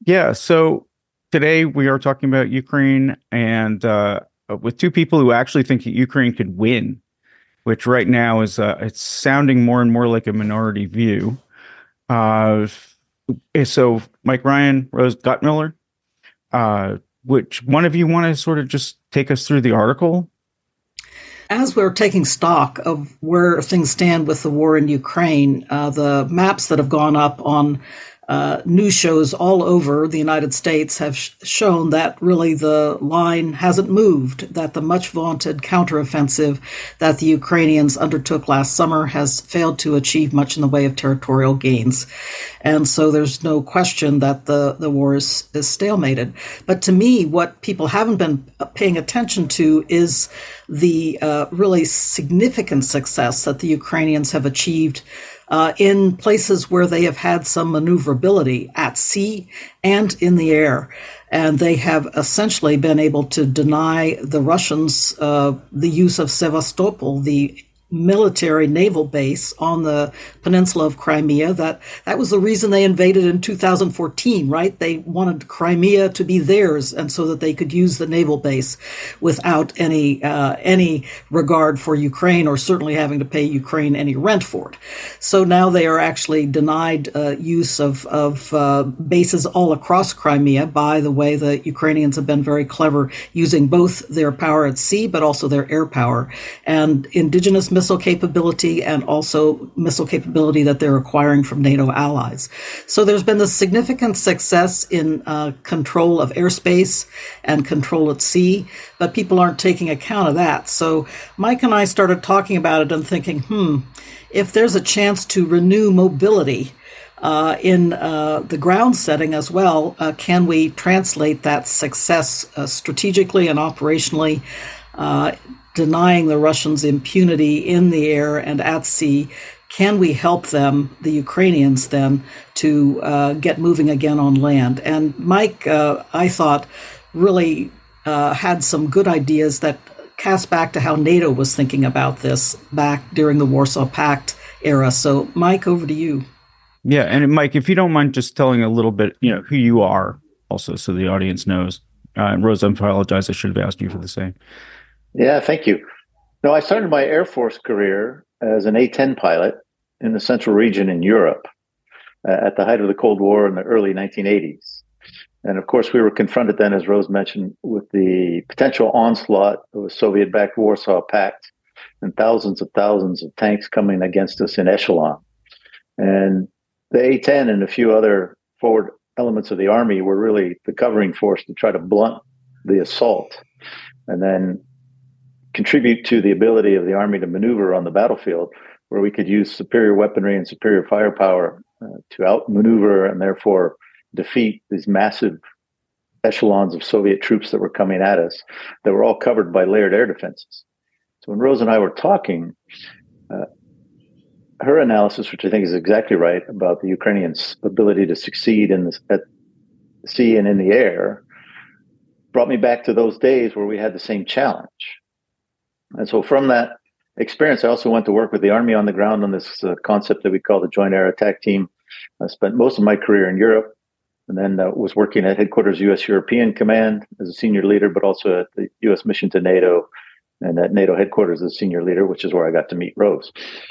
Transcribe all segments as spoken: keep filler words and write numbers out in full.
Yeah, so today we are talking about Ukraine and uh, with two people who actually think that Ukraine could win, which right now is uh, it's sounding more and more like a minority view. Uh, so Mike Ryan, Rose Guttmiller, uh, which one of you want to sort of just take us through the article? As we're taking stock of where things stand with the war in Ukraine, uh, the maps that have gone up on uh, news shows all over the United States have sh- shown that really the line hasn't moved, that the much vaunted counteroffensive that the Ukrainians undertook last summer has failed to achieve much in the way of territorial gains. And so there's no question that the, the war is, is stalemated. But to me, what people haven't been paying attention to is the uh, really significant success that the Ukrainians have achieved uh, in places where they have had some maneuverability at sea and in the air. And they have essentially been able to deny the Russians uh, the use of Sevastopol, the military naval base on the peninsula of Crimea. That that was the reason they invaded in two thousand fourteen, right? They wanted Crimea to be theirs, and so that they could use the naval base without any uh, any regard for Ukraine, or certainly having to pay Ukraine any rent for it. So now they are actually denied uh, use of of uh, bases all across Crimea. By the way, the Ukrainians have been very clever using both their power at sea, but also their air power and indigenous missile capability, and also missile capability that they're acquiring from NATO allies. So there's been this significant success in uh, control of airspace and control at sea, but people aren't taking account of that. So Mike and I started talking about it and thinking, hmm, if there's a chance to renew mobility Uh, in uh, the ground setting as well, uh, can we translate that success uh, strategically and operationally, uh, denying the Russians impunity in the air and at sea? Can we help them, the Ukrainians, then, to uh, get moving again on land? And Mike, uh, I thought, really uh, had some good ideas that cast back to how NATO was thinking about this back during the Warsaw Pact era. So, Mike, over to you. Yeah, and Mike, if you don't mind just telling a little bit, you know, who you are also so the audience knows. Uh, and Rose, I apologize. I should have asked you for the same. Yeah, thank you. No, I started my Air Force career as an A ten pilot in the central region in Europe uh, at the height of the Cold War in the early nineteen eighties. And of course, we were confronted then, as Rose mentioned, with the potential onslaught of a Soviet-backed Warsaw Pact and thousands of thousands of tanks coming against us in echelon. And the A ten and a few other forward elements of the Army were really the covering force to try to blunt the assault and then contribute to the ability of the Army to maneuver on the battlefield, where we could use superior weaponry and superior firepower uh, to outmaneuver and therefore defeat these massive echelons of Soviet troops that were coming at us that were all covered by layered air defenses. So when Rose and I were talking, uh, her analysis, which I think is exactly right about the Ukrainians' ability to succeed in this, at sea and in the air, brought me back to those days where we had the same challenge. And so from that experience, I also went to work with the Army on the ground on this uh, concept that we call the Joint Air Attack Team. I spent most of my career in Europe, and then uh, was working at headquarters U S European Command as a senior leader, but also at the U S mission to NATO and at NATO headquarters as a senior leader, which is where I got to meet Rose.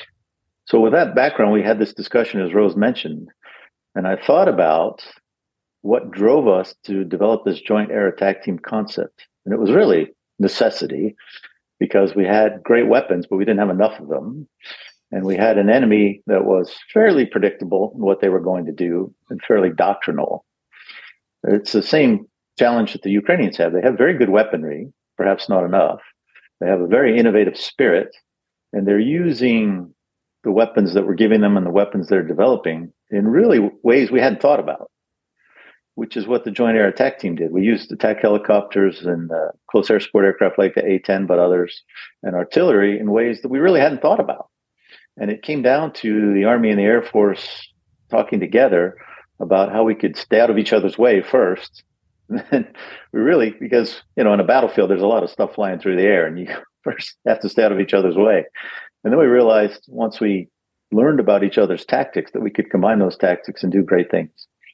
So with that background, we had this discussion, as Rose mentioned, and I thought about what drove us to develop this Joint Air Attack Team concept. And it was really necessity, because we had great weapons, but we didn't have enough of them. And we had an enemy that was fairly predictable in what they were going to do and fairly doctrinal. It's the same challenge that the Ukrainians have. They have very good weaponry, perhaps not enough. They have a very innovative spirit, and they're using the weapons that we're giving them and the weapons they're developing in really ways we hadn't thought about, which is what the Joint Air Attack Team did. We used attack helicopters and uh, close air support aircraft like the A ten, but others, and artillery in ways that we really hadn't thought about. And it came down to the Army and the Air Force talking together about how we could stay out of each other's way first. And then we really, because, you know, in a battlefield, there's a lot of stuff flying through the air, and you first have to stay out of each other's way. And then we realized, once we learned about each other's tactics, that we could combine those tactics and do great things.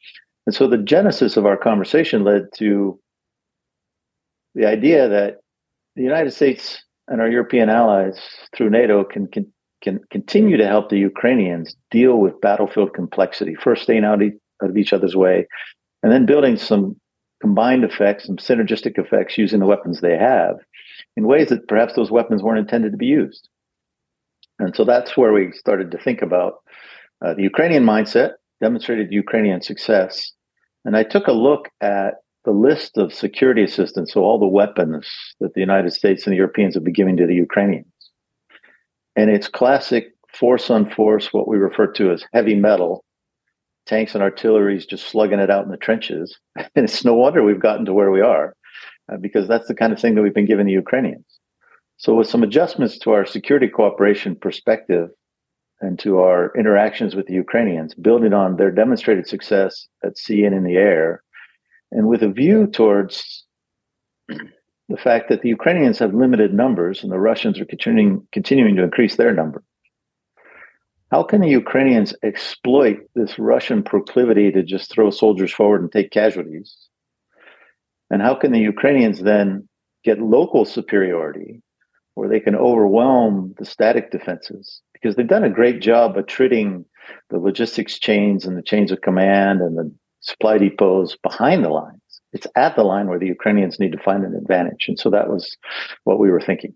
And so the genesis of our conversation led to the idea that the United States and our European allies through NATO can, can, can continue to help the Ukrainians deal with battlefield complexity, first staying out of each other's way, and then building some combined effects, some synergistic effects using the weapons they have in ways that perhaps those weapons weren't intended to be used. And so that's where we started to think about uh, the Ukrainian mindset, demonstrated Ukrainian success. And I took a look at the list of security assistance, so all the weapons that the United States and the Europeans have been giving to the Ukrainians. And it's classic force on force, what we refer to as heavy metal, tanks and artillery is just slugging it out in the trenches. And it's no wonder we've gotten to where we are, uh, because that's the kind of thing that we've been giving the Ukrainians. So with some adjustments to our security cooperation perspective and to our interactions with the Ukrainians, building on their demonstrated success at sea and in the air, and with a view towards the fact that the Ukrainians have limited numbers and the Russians are continuing, continuing to increase their number. How can the Ukrainians exploit this Russian proclivity to just throw soldiers forward and take casualties? And how can the Ukrainians then get local superiority where they can overwhelm the static defenses? Because they've done a great job of treating the logistics chains and the chains of command and the supply depots behind the lines. It's at the line where the Ukrainians need to find an advantage. And so that was what we were thinking.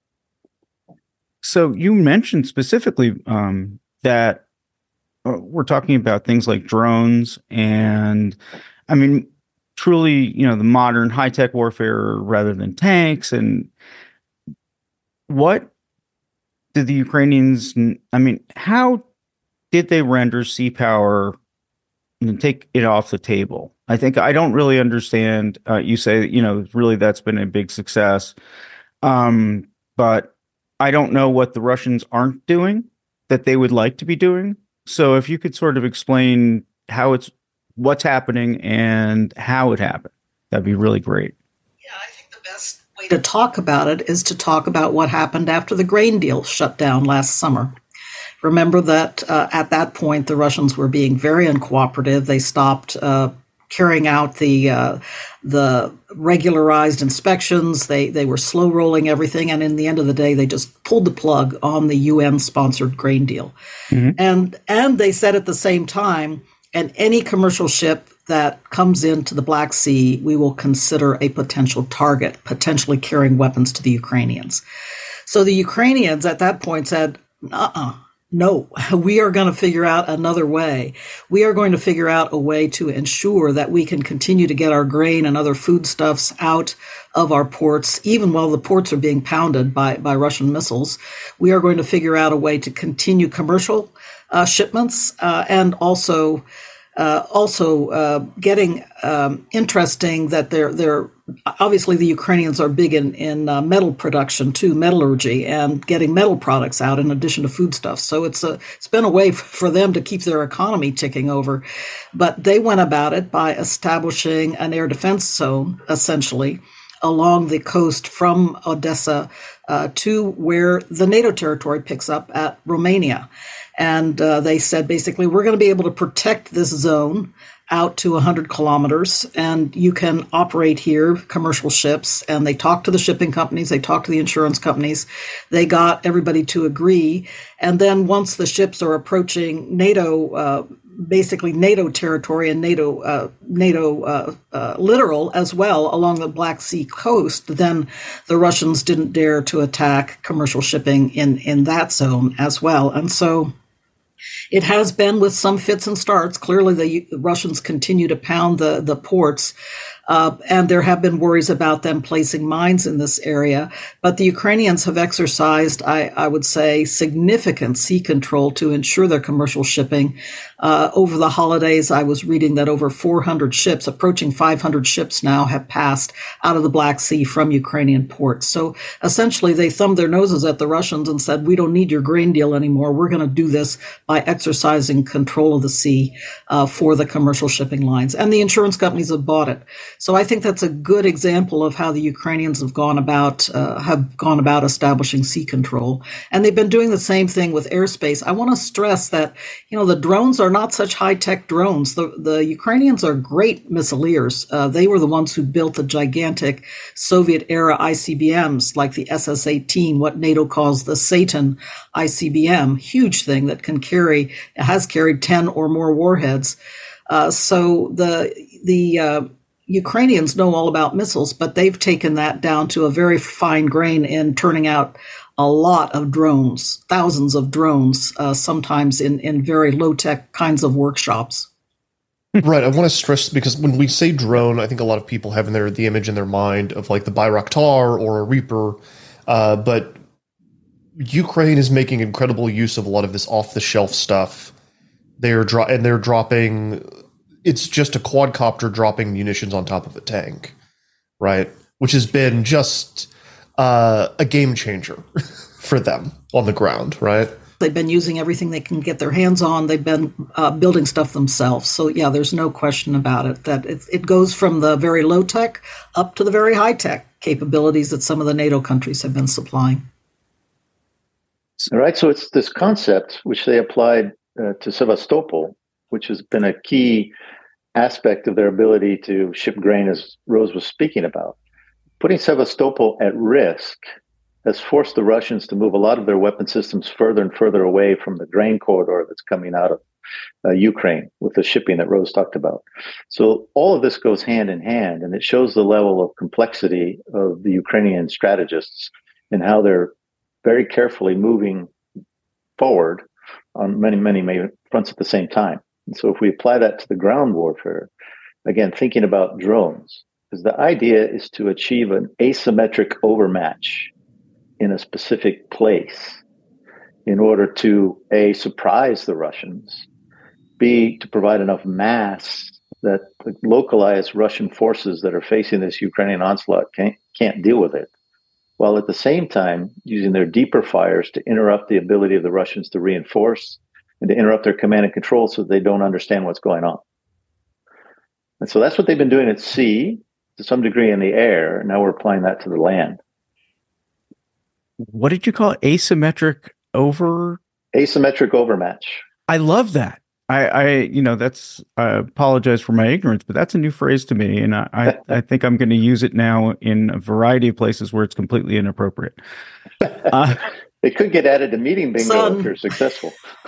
So you mentioned specifically um, that uh, we're talking about things like drones and, I mean, truly, you know, the modern high-tech warfare rather than tanks. And what did the Ukrainians, I mean, how did they render sea power and take it off the table? I think I don't really understand. Uh, you say, you know, really that's been a big success. Um, but I don't know what the Russians aren't doing that they would like to be doing. So if you could sort of explain how it's, what's happening and how it happened, that'd be really great. Yeah, I think the best way to talk about it is to talk about what happened after the grain deal shut down last summer. Remember that uh, at that point, the Russians were being very uncooperative. They stopped uh, carrying out the uh, the regularized inspections. They they were slow rolling everything, and in the end of the day, they just pulled the plug on the U N-sponsored grain deal. Mm-hmm. And and they said at the same time, and any commercial ship that comes into the Black Sea, we will consider a potential target, potentially carrying weapons to the Ukrainians. So the Ukrainians at that point said, uh-uh. No, we are going to figure out another way. We are going to figure out a way to ensure that we can continue to get our grain and other foodstuffs out of our ports, even while the ports are being pounded by, by Russian missiles. We are going to figure out a way to continue commercial uh, shipments uh, and also uh, also uh, getting um, interesting that they're they're obviously the Ukrainians are big in in uh, metal production too, metallurgy, and getting metal products out in addition to foodstuffs. So it's a it's been a way f- for them to keep their economy ticking over. But they went about it by establishing an air defense zone, essentially, along the coast from Odessa uh, to where the NATO territory picks up at Romania. And uh, they said, basically, we're going to be able to protect this zone out to one hundred kilometers, and you can operate here, commercial ships. And they talked to the shipping companies, they talked to the insurance companies, they got everybody to agree. And then once the ships are approaching NATO, uh, basically NATO territory and NATO, uh, NATO uh, uh, littoral as well along the Black Sea coast, then the Russians didn't dare to attack commercial shipping in, in that zone as well. And so it has been with some fits and starts. Clearly, the Russians continue to pound the, the ports, uh, and there have been worries about them placing mines in this area. But the Ukrainians have exercised, I, I would say, significant sea control to ensure their commercial shipping. Uh, over the holidays, I was reading that over four hundred ships, approaching five hundred ships now, have passed out of the Black Sea from Ukrainian ports. So essentially, they thumbed their noses at the Russians and said, we don't need your grain deal anymore. We're going to do this by exercising control of the sea uh, for the commercial shipping lines. And the insurance companies have bought it. So I think that's a good example of how the Ukrainians have gone about uh, have gone about establishing sea control, and they've been doing the same thing with airspace. I want to stress that you know the drones are not such high tech drones. The the Ukrainians are great missileers. Uh, they were the ones who built the gigantic Soviet era I C B Ms like the S S eighteen, what NATO calls the Satan I C B M, huge thing that can carry has carried ten or more warheads. Uh, so the the uh, Ukrainians know all about missiles, but they've taken that down to a very fine grain in turning out a lot of drones, thousands of drones, uh, sometimes in, in very low-tech kinds of workshops. Right. I want to stress, because when we say drone, I think a lot of people have in their, the image in their mind of like the Bayraktar or a Reaper, uh, but Ukraine is making incredible use of a lot of this off-the-shelf stuff. They're dro- and they're dropping. It's just a quadcopter dropping munitions on top of a tank, right? Which has been just uh, a game changer for them on the ground, right? They've been using everything they can get their hands on. They've been uh, building stuff themselves. So yeah, there's no question about it that it, it goes from the very low tech up to the very high tech capabilities that some of the NATO countries have been supplying. All right. So it's this concept which they applied Uh, to Sevastopol, which has been a key aspect of their ability to ship grain, as Rose was speaking about. Putting Sevastopol at risk has forced the Russians to move a lot of their weapon systems further and further away from the grain corridor that's coming out of uh, Ukraine with the shipping that Rose talked about. So all of this goes hand in hand, and it shows the level of complexity of the Ukrainian strategists and how they're very carefully moving forward on many, many, many fronts at the same time. And so if we apply that to the ground warfare, again, thinking about drones, because the idea is to achieve an asymmetric overmatch in a specific place in order to, A, surprise the Russians, B, to provide enough mass that the localized Russian forces that are facing this Ukrainian onslaught can't, can't deal with it, while at the same time using their deeper fires to interrupt the ability of the Russians to reinforce and to interrupt their command and control so they don't understand what's going on. And so that's what they've been doing at sea, to some degree in the air. Now we're applying that to the land. What did you call it? Asymmetric over? Asymmetric overmatch. I love that. I, I, you know, that's, I apologize for my ignorance, but that's a new phrase to me. And I, I, I think I'm going to use it now in a variety of places where it's completely inappropriate. Uh, it could get added to meeting bingo Son. if you're successful.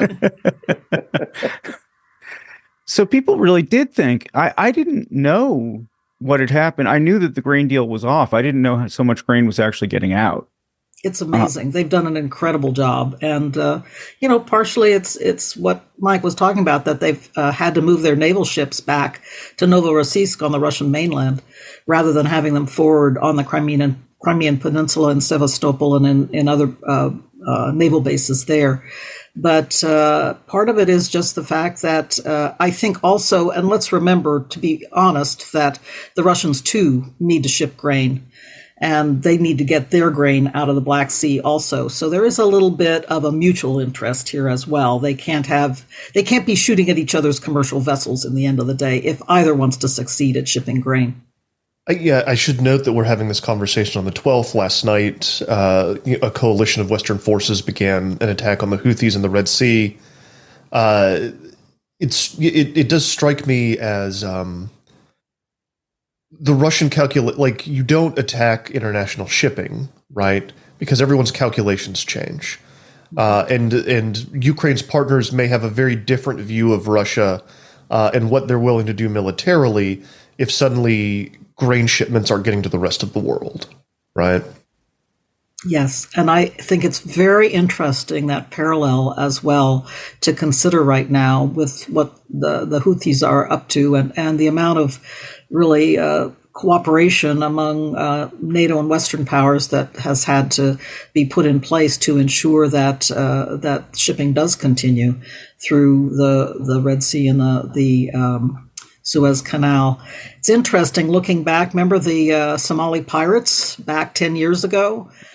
So people really did think, I, I didn't know what had happened. I knew that the grain deal was off. I didn't know how so much grain was actually getting out. It's amazing. Uh, They've done an incredible job. And, uh, you know, partially it's it's what Mike was talking about, that they've uh, had to move their naval ships back to Novorossiysk on the Russian mainland rather than having them forward on the Crimean, Crimean Peninsula in Sevastopol and in, in other uh, uh, naval bases there. But uh, part of it is just the fact that uh, I think also, and let's remember, to be honest, that the Russians, too, need to ship grain. And they need to get their grain out of the Black Sea also. So there is a little bit of a mutual interest here as well. They can't have, they can't be shooting at each other's commercial vessels in the end of the day if either wants to succeed at shipping grain. Uh, yeah, I should note that we're having this conversation on the twelfth. Last night, uh, a coalition of Western forces began an attack on the Houthis in the Red Sea. Uh, it's it, it does strike me as um, the Russian calculate, like, you don't attack international shipping, right? Because everyone's calculations change. Uh, and and Ukraine's partners may have a very different view of Russia uh, and what they're willing to do militarily if suddenly grain shipments are getting to the rest of the world, right? Yes, and I think it's very interesting, that parallel as well, to consider right now with what the, the Houthis are up to, and, and the amount of really uh, cooperation among uh, NATO and Western powers that has had to be put in place to ensure that uh, that shipping does continue through the the Red Sea and the the um, Suez Canal. It's interesting looking back. Remember the uh, Somali pirates back ten years ago?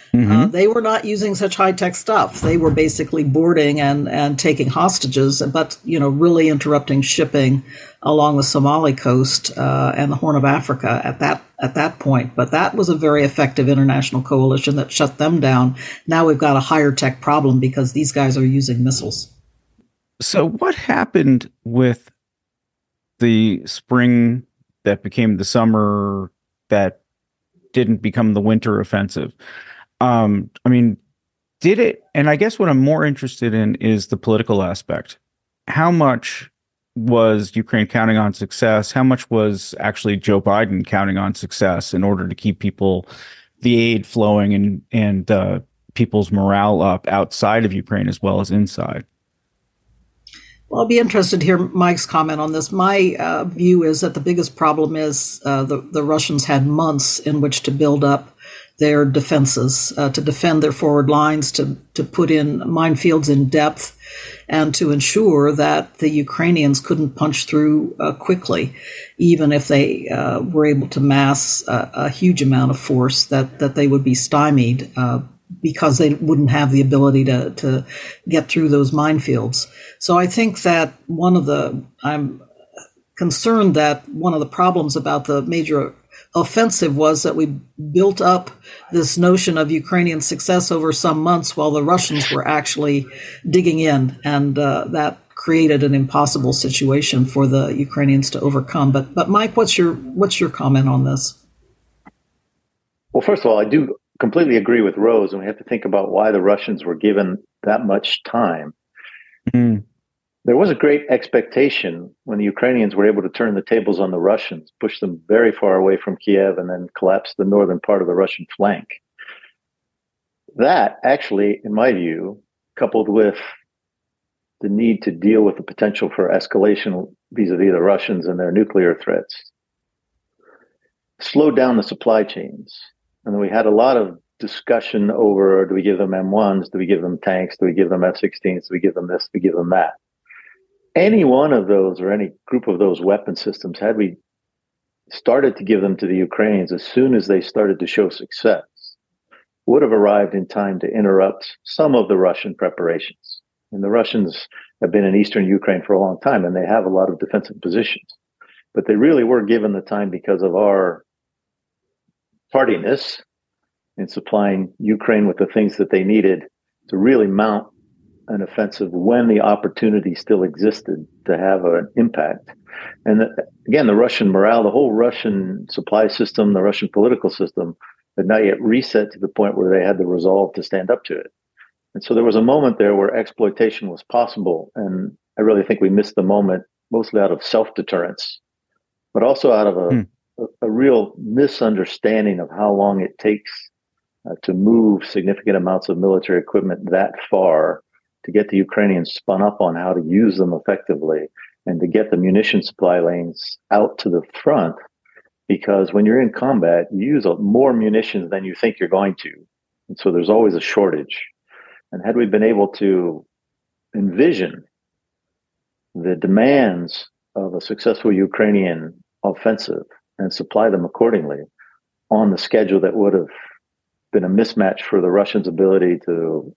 Mm-hmm. Uh, they were not using such high-tech stuff. They were basically boarding and, and taking hostages, but, you know, really interrupting shipping along the Somali coast uh, and the Horn of Africa at that at that point. But that was a very effective international coalition that shut them down. Now we've got a higher tech problem because these guys are using missiles. So what happened with the spring that became the summer that didn't become the winter offensive? Um, I mean, did it? And I guess what I'm more interested in is the political aspect. How much was Ukraine counting on success? How much was actually Joe Biden counting on success in order to keep people, the aid flowing and, and uh, people's morale up outside of Ukraine as well as inside? Well, I'll be interested to hear Mike's comment on this. My uh, view is that the biggest problem is uh, the, the Russians had months in which to build up their defenses, uh, to defend their forward lines, to, to put in minefields in depth, and to ensure that the Ukrainians couldn't punch through uh, quickly, even if they uh, were able to mass a, a huge amount of force, that, that they would be stymied uh, because they wouldn't have the ability to, to get through those minefields. So I think that one of the, I'm concerned that one of the problems about the major offensive was that we built up this notion of Ukrainian success over some months while the Russians were actually digging in, and uh, that created an impossible situation for the Ukrainians to overcome. But but Mike, what's your what's your comment on this? Well, first of all, I do completely agree with Rose, and we have to think about why the Russians were given that much time. Mm. There was a great expectation when the Ukrainians were able to turn the tables on the Russians, push them very far away from Kiev, and then collapse the northern part of the Russian flank. That actually, in my view, coupled with the need to deal with the potential for escalation vis-a-vis the Russians and their nuclear threats, slowed down the supply chains. And then we had a lot of discussion over, do we give them M ones? Do we give them tanks? Do we give them F sixteens? Do we give them this? Do we give them that? Any one of those or any group of those weapon systems, had we started to give them to the Ukrainians as soon as they started to show success, would have arrived in time to interrupt some of the Russian preparations. And the Russians have been in eastern Ukraine for a long time, and they have a lot of defensive positions. But they really were given the time because of our tardiness in supplying Ukraine with the things that they needed to really mount an offensive when the opportunity still existed to have an impact. And the, again, the Russian morale, the whole Russian supply system, the Russian political system had not yet reset to the point where they had the resolve to stand up to it. And so there was a moment there where exploitation was possible. And I really think we missed the moment, mostly out of self-deterrence, but also out of a, hmm. a, a real misunderstanding of how long it takes uh, to move significant amounts of military equipment that far, to get the Ukrainians spun up on how to use them effectively, and to get the munition supply lanes out to the front. Because when you're in combat, you use more munitions than you think you're going to. And so there's always a shortage. And had we been able to envision the demands of a successful Ukrainian offensive and supply them accordingly on the schedule, that would have been a mismatch for the Russians' ability to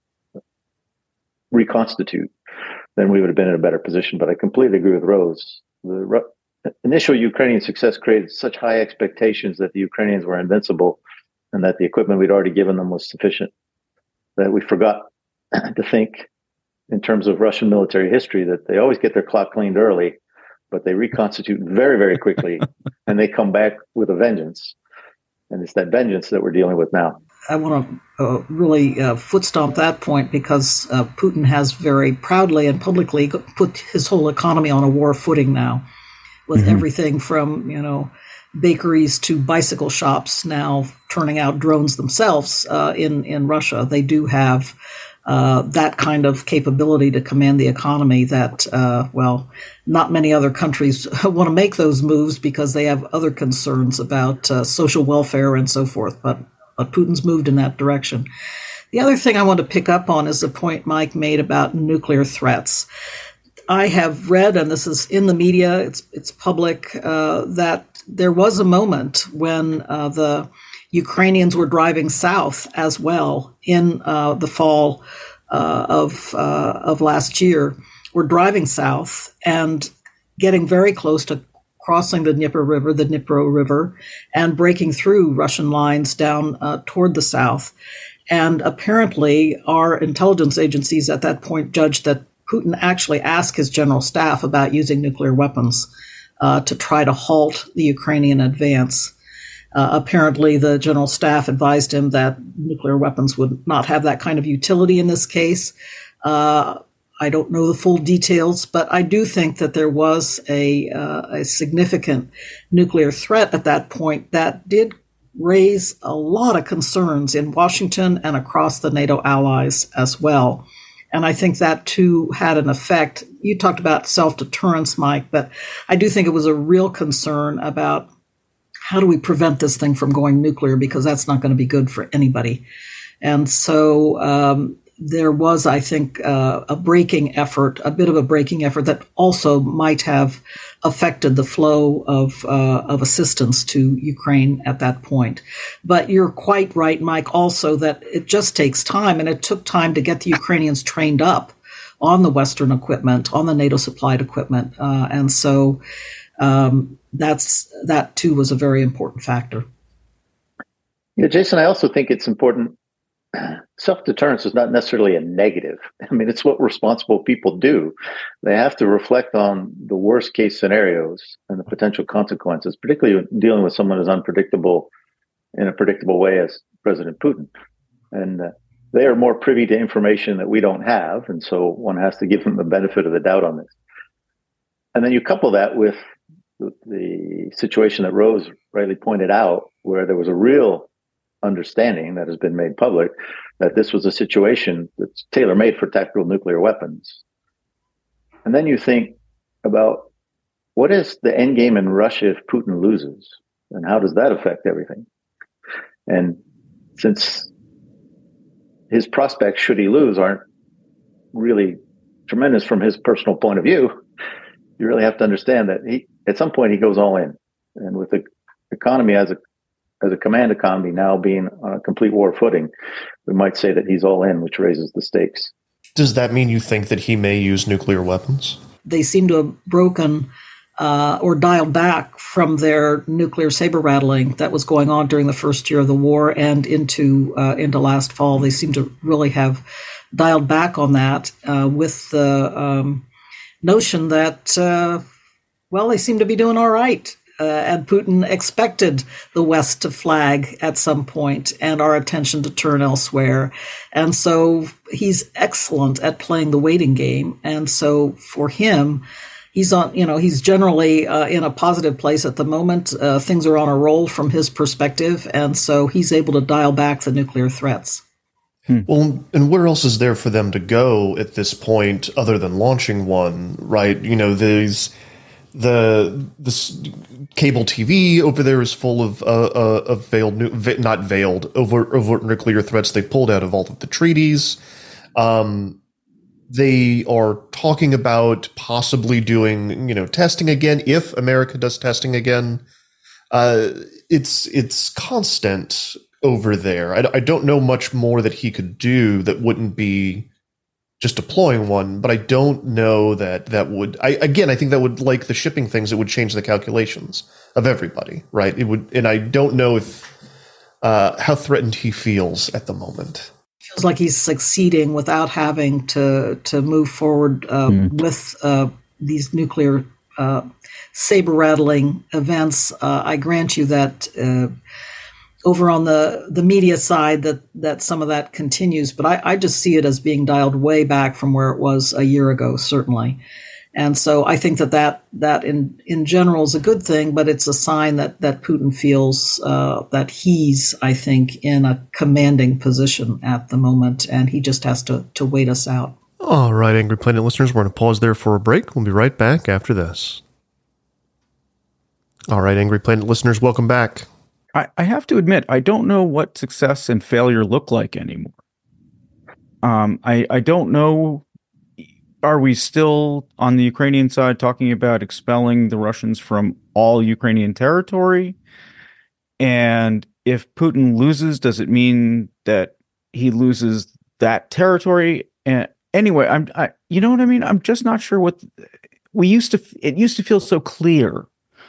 reconstitute, then we would have been in a better position. But I completely agree with Rose. The Ru- initial Ukrainian success created such high expectations that the Ukrainians were invincible and that the equipment we'd already given them was sufficient, that we forgot to think in terms of Russian military history, that they always get their clock cleaned early, but they reconstitute very, very quickly, and they come back with a vengeance. And it's that vengeance that we're dealing with now. I want to uh, really uh, foot stomp that point, because uh, Putin has very proudly and publicly put his whole economy on a war footing now, with mm-hmm. everything from, you know, bakeries to bicycle shops now turning out drones themselves uh, in, in Russia. They do have uh, that kind of capability to command the economy that, uh, well, not many other countries want to make those moves because they have other concerns about uh, social welfare and so forth. But But Putin's moved in that direction. The other thing I want to pick up on is the point Mike made about nuclear threats. I have read, and this is in the media, it's it's public, uh, that there was a moment when uh, the Ukrainians were driving south as well in uh, the fall uh, of uh, of last year. Were driving south and getting very close to crossing the Dnieper River, the Dnipro River, and breaking through Russian lines down uh, toward the south. And apparently, our intelligence agencies at that point judged that Putin actually asked his general staff about using nuclear weapons uh, to try to halt the Ukrainian advance. Uh, apparently, the general staff advised him that nuclear weapons would not have that kind of utility in this case. Uh, I don't know the full details, but I do think that there was a, uh, a significant nuclear threat at that point that did raise a lot of concerns in Washington and across the NATO allies as well. And I think that, too, had an effect. You talked about self-deterrence, Mike, but I do think it was a real concern about how do we prevent this thing from going nuclear, because that's not going to be good for anybody. And so um, there was, I think, uh, a braking effort, a bit of a braking effort that also might have affected the flow of uh, of assistance to Ukraine at that point. But you're quite right, Mike, also that it just takes time, and it took time to get the Ukrainians trained up on the Western equipment, on the NATO-supplied equipment. Uh, and so um, that's that, too, was a very important factor. Yeah, Jason, I also think it's important. Self-deterrence is not necessarily a negative. I mean, it's what responsible people do. They have to reflect on the worst case scenarios and the potential consequences, particularly dealing with someone as unpredictable in a predictable way as President Putin. And uh, they are more privy to information that we don't have. And so one has to give them the benefit of the doubt on this. And then you couple that with the, the situation that Rose rightly pointed out, where there was a real understanding that has been made public that this was a situation that's tailor-made for tactical nuclear weapons. And then you think about what is the end game in Russia if Putin loses, and how does that affect everything? And since his prospects, should he lose, aren't really tremendous from his personal point of view, you really have to understand that he, at some point, he goes all in. And with the economy as a as a command economy now being on a complete war footing, we might say that he's all in, which raises the stakes. Does that mean you think that he may use nuclear weapons? They seem to have broken uh, or dialed back from their nuclear saber rattling that was going on during the first year of the war and into uh, into last fall. They seem to really have dialed back on that uh, with the um, notion that, uh, well, they seem to be doing all right. Uh, and Putin expected the West to flag at some point and our attention to turn elsewhere. And so he's excellent at playing the waiting game. And so for him, he's on, you know, he's generally uh, in a positive place at the moment. Uh, things are on a roll from his perspective. And so he's able to dial back the nuclear threats. Hmm. Well, and where else is there for them to go at this point other than launching one, right? You know, these... The this cable T V over there is full of uh, uh, of veiled, not veiled, overt, overt nuclear threats they pulled out of all of the treaties. Um, they are talking about possibly doing, you know, testing again if America does testing again. Uh, it's it's constant over there. I, I don't know much more that he could do that wouldn't be just deploying one, but I don't know that that would, I, again, I think that would, like the shipping things, it would change the calculations of everybody, right? It would, and I don't know if, uh, how threatened he feels at the moment. Feels like he's succeeding without having to, to move forward uh, mm. with uh, these nuclear uh, saber rattling events. Uh, I grant you that uh, over on the, the media side that, that some of that continues, but I, I just see it as being dialed way back from where it was a year ago, certainly. And so I think that that, that in, in general is a good thing, but it's a sign that, that Putin feels uh, that he's, I think, in a commanding position at the moment, and he just has to, to wait us out. All right, Angry Planet listeners, we're going to pause there for a break. We'll be right back after this. All right, Angry Planet listeners, welcome back. I, I have to admit, I don't know what success and failure look like anymore. Um, I, I don't know. Are we still on the Ukrainian side talking about expelling the Russians from all Ukrainian territory? And if Putin loses, does it mean that he loses that territory? And anyway, I'm, I, you know what I mean? I'm just not sure what we used to, it used to feel so clear.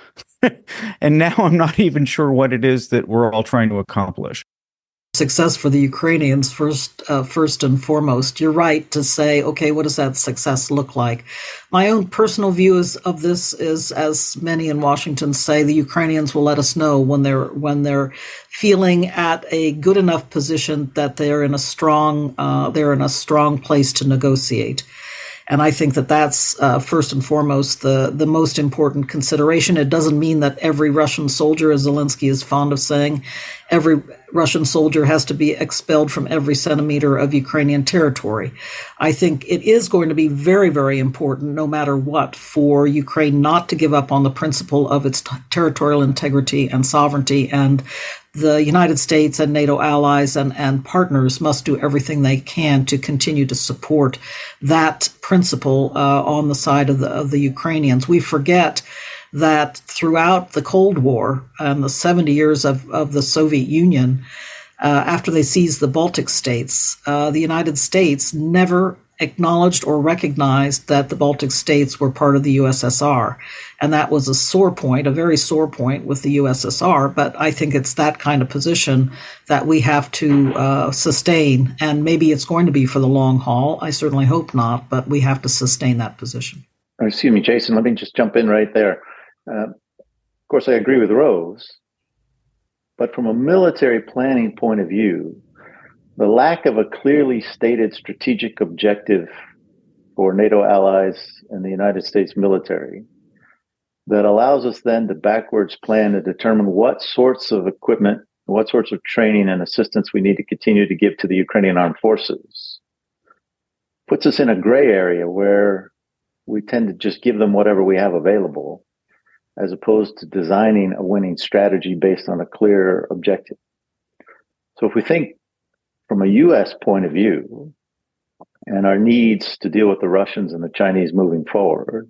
And now I'm not even sure what it is that we're all trying to accomplish. Success for the Ukrainians first, uh, first and foremost. You're right to say, okay, what does that success look like? My own personal view is, of this is, as many in Washington say, the Ukrainians will let us know when they're when they're feeling at a good enough position that they're in a strong uh, they're in a strong place to negotiate. And I think that that's uh, first and foremost the, the most important consideration. It doesn't mean that every Russian soldier, as Zelensky is fond of saying, every Russian soldier has to be expelled from every centimeter of Ukrainian territory. I think it is going to be very, very important, no matter what, for Ukraine not to give up on the principle of its t- territorial integrity and sovereignty. And the United States and NATO allies and, and partners must do everything they can to continue to support that principle uh, on the side of the, of the Ukrainians. We forget that throughout the Cold War and the seventy years of, of the Soviet Union, uh, after they seized the Baltic states, uh, the United States never acknowledged or recognized that the Baltic states were part of the U S S R. And that was a sore point, a very sore point with the U S S R. But I think it's that kind of position that we have to uh, sustain. And maybe it's going to be for the long haul. I certainly hope not, but we have to sustain that position. Excuse me, Jason, let me just jump in right there. Uh, of course, I agree with Rose. But from a military planning point of view, the lack of a clearly stated strategic objective for NATO allies and the United States military that allows us then to backwards plan to determine what sorts of equipment, what sorts of training and assistance we need to continue to give to the Ukrainian armed forces puts us in a gray area where we tend to just give them whatever we have available, as opposed to designing a winning strategy based on a clear objective. So if we think from a U S point of view and our needs to deal with the Russians and the Chinese moving forward,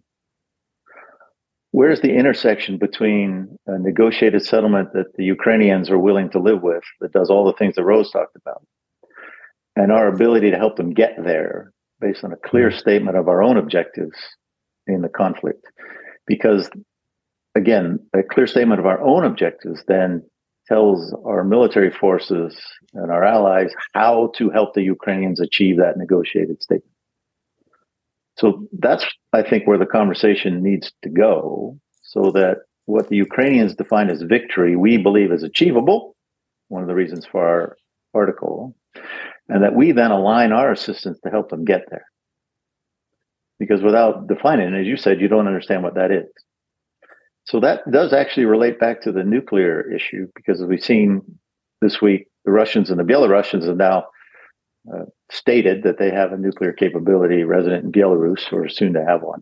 where's the intersection between a negotiated settlement that the Ukrainians are willing to live with that does all the things that Rose talked about and our ability to help them get there based on a clear statement of our own objectives in the conflict? Because, again, a clear statement of our own objectives then tells our military forces and our allies how to help the Ukrainians achieve that negotiated statement. So that's, I think, where the conversation needs to go, so that what the Ukrainians define as victory, we believe is achievable, one of the reasons for our article, and that we then align our assistance to help them get there. Because without defining it, as you said, you don't understand what that is. So that does actually relate back to the nuclear issue, because as we've seen this week, the Russians and the Belarusians have now uh, stated that they have a nuclear capability resident in Belarus, or soon to have one.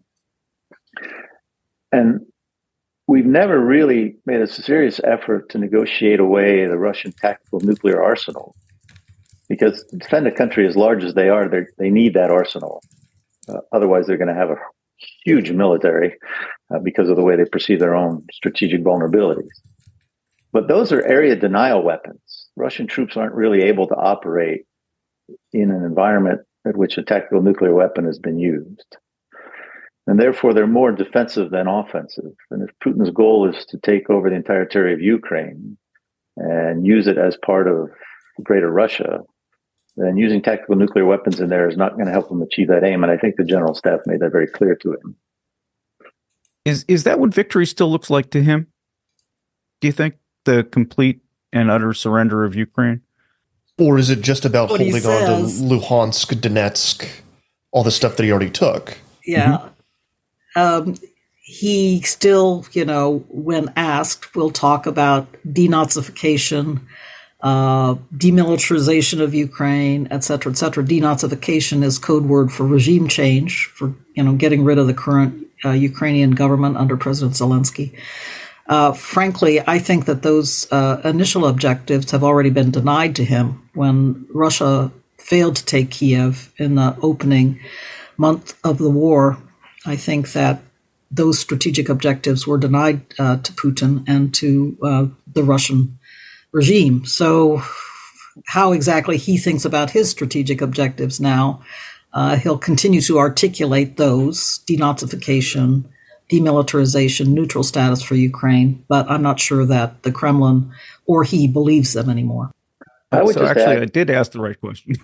And we've never really made a serious effort to negotiate away the Russian tactical nuclear arsenal, because to defend a country as large as they are, they need that arsenal. Uh, otherwise, they're going to have a huge military uh, because of the way they perceive their own strategic vulnerabilities. But those are area denial weapons. Russian troops aren't really able to operate in an environment at which a tactical nuclear weapon has been used. And therefore, they're more defensive than offensive. And if Putin's goal is to take over the entire territory of Ukraine and use it as part of greater Russia, then using tactical nuclear weapons in there is not going to help him achieve that aim. And I think the general staff made that very clear to him. Is is that what victory still looks like to him? Do you think, the complete and utter surrender of Ukraine? Or is it just about what holding on to says, Luhansk, Donetsk, all the stuff that he already took? Yeah. Mm-hmm. Um, he still, you know, when asked, will talk about denazification, Uh, demilitarization of Ukraine, et cetera, et cetera. Denazification is code word for regime change, for, you know, getting rid of the current uh, Ukrainian government under President Zelensky. Uh, frankly, I think that those uh, initial objectives have already been denied to him when Russia failed to take Kiev in the opening month of the war. I think that those strategic objectives were denied uh, to Putin and to uh, the Russian regime. So how exactly he thinks about his strategic objectives now, uh, he'll continue to articulate those: denazification, demilitarization, neutral status for Ukraine, but I'm not sure that the Kremlin or he believes them anymore. I would so actually, add, I did ask the right question.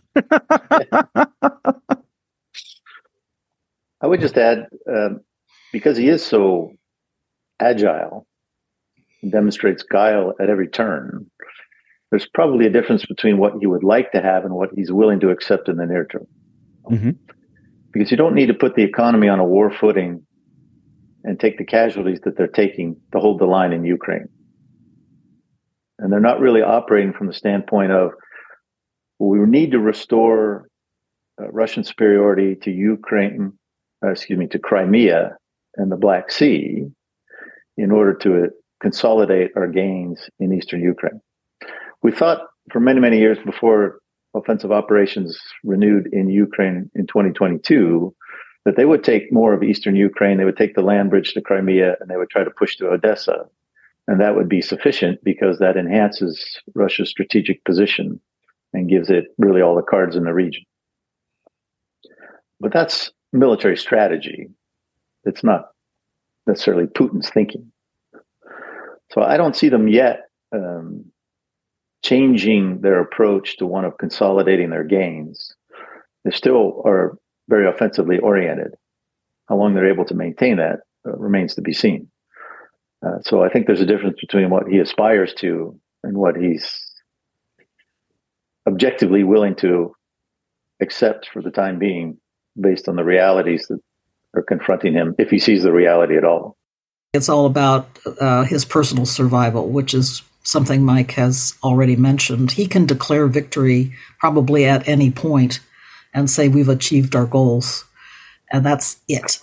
I would just add, um, because he is so agile, demonstrates guile at every turn, there's probably a difference between what he would like to have and what he's willing to accept in the near term. Mm-hmm. Because you don't need to put the economy on a war footing and take the casualties that they're taking to hold the line in Ukraine. And they're not really operating from the standpoint of, well, we need to restore uh, Russian superiority to Ukraine, uh, excuse me, to Crimea and the Black Sea in order to uh, consolidate our gains in eastern Ukraine. We thought for many, many years before offensive operations renewed in Ukraine in twenty twenty-two that they would take more of eastern Ukraine, they would take the land bridge to Crimea, and they would try to push to Odessa. And that would be sufficient because that enhances Russia's strategic position and gives it really all the cards in the region. But that's military strategy. It's not necessarily Putin's thinking. So I don't see them yet um, changing their approach to one of consolidating their gains. They still are very offensively oriented. How long they're able to maintain that uh, remains to be seen. Uh, so I think there's a difference between what he aspires to and what he's objectively willing to accept for the time being based on the realities that are confronting him, if he sees the reality at all. It's all about uh, his personal survival, which is something Mike has already mentioned. He can declare victory probably at any point and say we've achieved our goals, and that's it.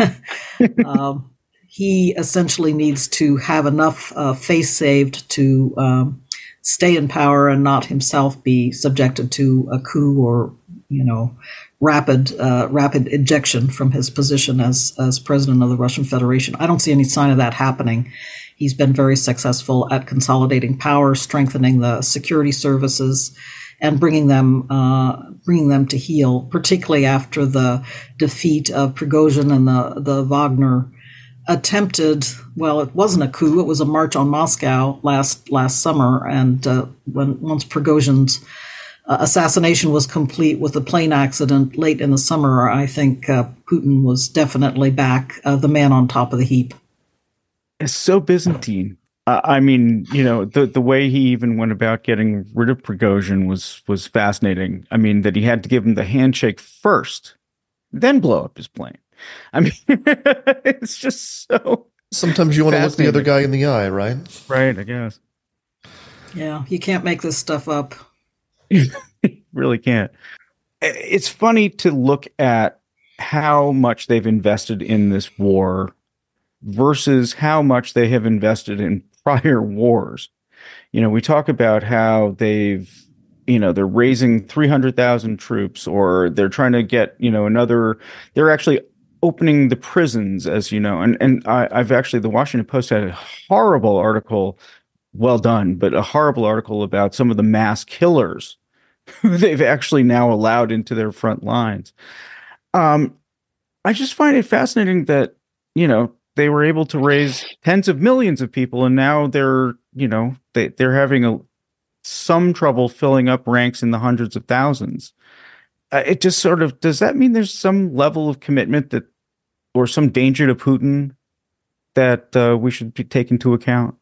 um, he essentially needs to have enough uh, face saved to um, stay in power and not himself be subjected to a coup or, you know, rapid uh, rapid ejection from his position as as president of the Russian Federation. I don't see any sign of that happening. He's been very successful at consolidating power, strengthening the security services, and bringing them uh, bringing them to heel, particularly after the defeat of Prigozhin and the the Wagner attempted. Well, it wasn't a coup; it was a march on Moscow last last summer, and uh, when once Prigozhin's Uh, assassination was complete with a plane accident late in the summer, I think uh, Putin was definitely back, uh, the man on top of the heap. It's so Byzantine. Uh, I mean, you know, the the way he even went about getting rid of Prigozhin was was fascinating. I mean, that he had to give him the handshake first, then blow up his plane. I mean, it's just so. Sometimes you want to look the other guy in the eye, right? Right, I guess. Yeah, you can't make this stuff up. You really can't. It's funny to look at how much they've invested in this war versus how much they have invested in prior wars. You know, we talk about how they've, you know, they're raising three hundred thousand troops, or they're trying to get, you know, another, they're actually opening the prisons, as you know. And, and I, I've actually, the Washington Post had a horrible article, well done, but a horrible article about some of the mass killers who they've actually now allowed into their front lines. Um, I just find it fascinating that, you know, they were able to raise tens of millions of people, and now they're, you know, they, they're having a, some trouble filling up ranks in the hundreds of thousands. Uh, it just sort of, does that mean there's some level of commitment that, or some danger to Putin that uh, we should be, take into account?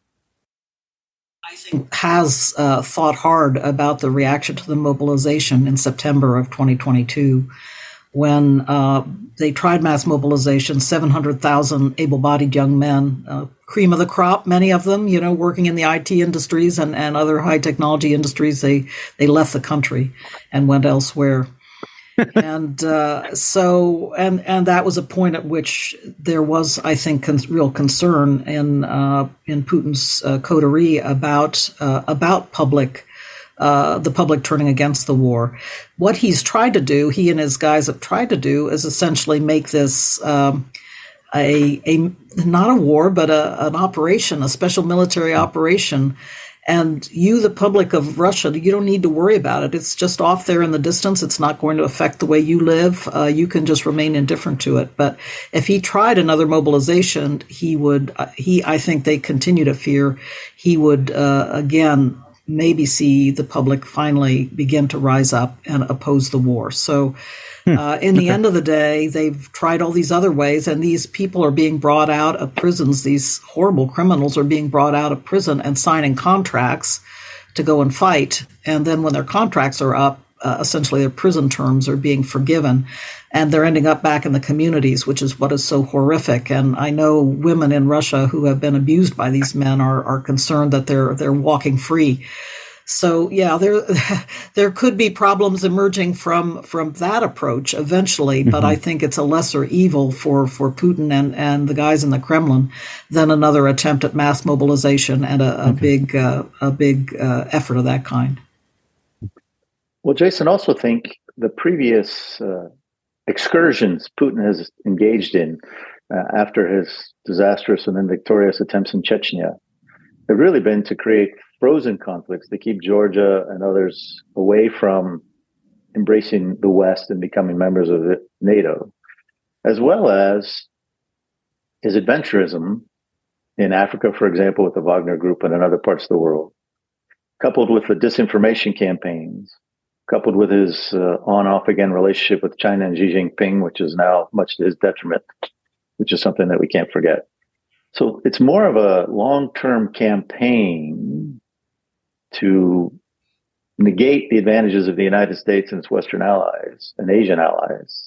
I think has uh, thought hard about the reaction to the mobilization in September of twenty twenty-two, when uh, they tried mass mobilization, seven hundred thousand able-bodied young men, uh, cream of the crop, many of them, you know, working in the I T industries and, and other high technology industries. They, they left the country and went elsewhere. and uh, so, and and that was a point at which there was, I think, con- real concern in uh, in Putin's uh, coterie about uh, about public uh, the public turning against the war. What he's tried to do, he and his guys have tried to do, is essentially make this um, a a not a war, but a, an operation, a special military operation. And you, the public of Russia, you don't need to worry about it. It's just off there in the distance. It's not going to affect the way you live. Uh, you can just remain indifferent to it. But if he tried another mobilization, he would, uh, he, I think they continue to fear, he would, uh, again, maybe see the public finally begin to rise up and oppose the war. So uh, in the end of the day, they've tried all these other ways, and these people are being brought out of prisons. These horrible criminals are being brought out of prison and signing contracts to go and fight. And then when their contracts are up, uh, essentially their prison terms are being forgiven, and they're ending up back in the communities, which is what is so horrific. And I know women in Russia who have been abused by these men are, are concerned that they're they're walking free. So yeah, there there could be problems emerging from from that approach eventually, mm-hmm. but I think it's a lesser evil for, for Putin and, and the guys in the Kremlin than another attempt at mass mobilization and a, a okay. big uh, a big uh, effort of that kind. Well, Jason, also think the previous uh, excursions Putin has engaged in uh, after his disastrous and then victorious attempts in Chechnya have really been to create frozen conflicts to keep Georgia and others away from embracing the West and becoming members of the NATO, as well as his adventurism in Africa, for example, with the Wagner Group and in other parts of the world, coupled with the disinformation campaigns, coupled with his uh, on-off again relationship with China and Xi Jinping, which is now much to his detriment, which is something that we can't forget. So it's more of a long-term campaign to negate the advantages of the United States and its Western allies and Asian allies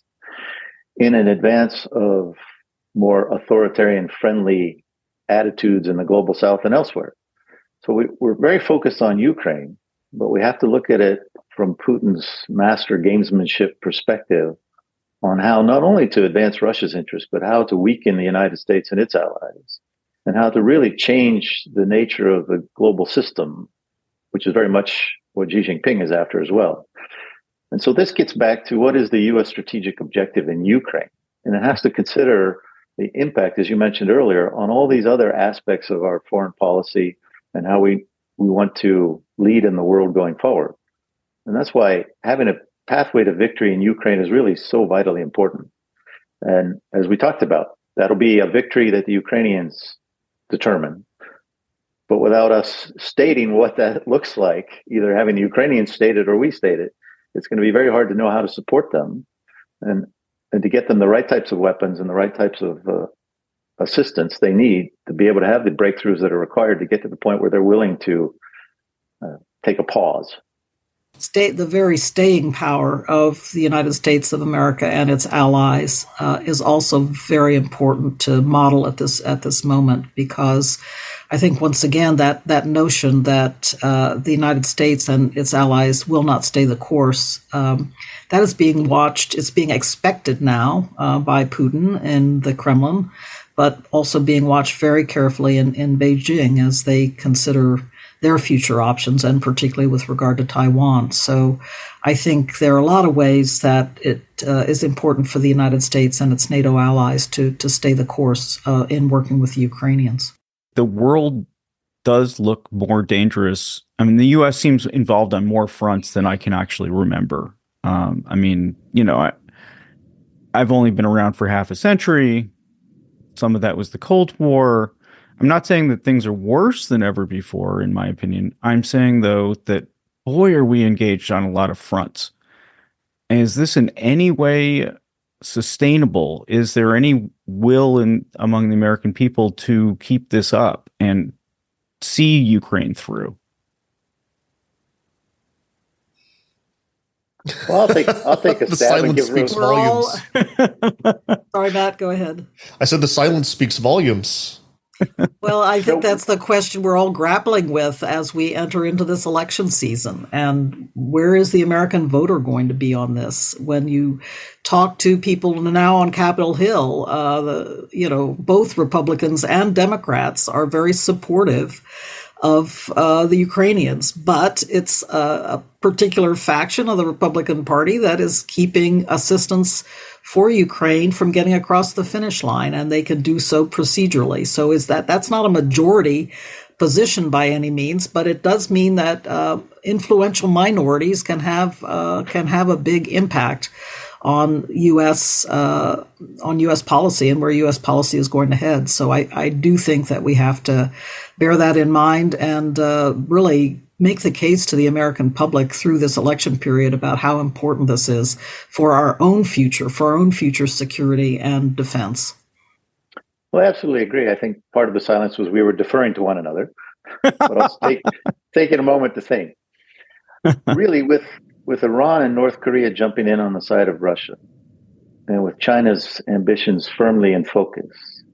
in an advance of more authoritarian friendly attitudes in the global South and elsewhere. So we, we're very focused on Ukraine, but we have to look at it from Putin's master gamesmanship perspective on how not only to advance Russia's interests, but how to weaken the United States and its allies, and how to really change the nature of the global system, which is very much what Xi Jinping is after as well. And so this gets back to what is the U S strategic objective in Ukraine? And it has to consider the impact, as you mentioned earlier, on all these other aspects of our foreign policy and how we, we want to lead in the world going forward. And that's why having a pathway to victory in Ukraine is really so vitally important. And as we talked about, that'll be a victory that the Ukrainians determine. But without us stating what that looks like, either having the Ukrainians state it or we state it, it's going to be very hard to know how to support them and, and to get them the right types of weapons and the right types of uh, assistance they need to be able to have the breakthroughs that are required to get to the point where they're willing to uh, take a pause. Stay, the very staying power of the United States of America and its allies uh, is also very important to model at this at this moment, because I think once again that that notion that uh, the United States and its allies will not stay the course, um, that is being watched. It's being expected now uh, by Putin in the Kremlin, but also being watched very carefully in, in Beijing as they consider their future options, and particularly with regard to Taiwan. So I think there are a lot of ways that it uh, is important for the United States and its NATO allies to to stay the course uh, in working with the Ukrainians. The world does look more dangerous. I mean, the U S seems involved on more fronts than I can actually remember. Um, I mean, you know, I, I've only been around for half a century. Some of that was the Cold War. I'm not saying that things are worse than ever before, in my opinion. I'm saying, though, that, boy, are we engaged on a lot of fronts. And is this in any way sustainable? Is there any will in among the American people to keep this up and see Ukraine through? Well, I'll take, I'll take a the stab and silence give speaks Rose. volumes. All... Sorry, Matt, go ahead. I said the silence speaks volumes. Well, I think that's the question we're all grappling with as we enter into this election season. And where is the American voter going to be on this? When you talk to people now on Capitol Hill, uh, the, you know, both Republicans and Democrats are very supportive of uh, the Ukrainians, but it's a, a particular faction of the Republican Party that is keeping assistance for Ukraine from getting across the finish line, and they can do so procedurally. So is that that's not a majority, position by any means, but it does mean that uh, influential minorities can have uh, can have a big impact on U S uh, on U S policy and where U S policy is going to head. So I, I do think that we have to bear that in mind and uh, really make the case to the American public through this election period about how important this is for our own future, for our own future security and defense. Well, I absolutely agree. I think part of the silence was we were deferring to one another. But I'll take, taking a moment to think. Really, with with Iran and North Korea jumping in on the side of Russia, and with China's ambitions firmly in focus,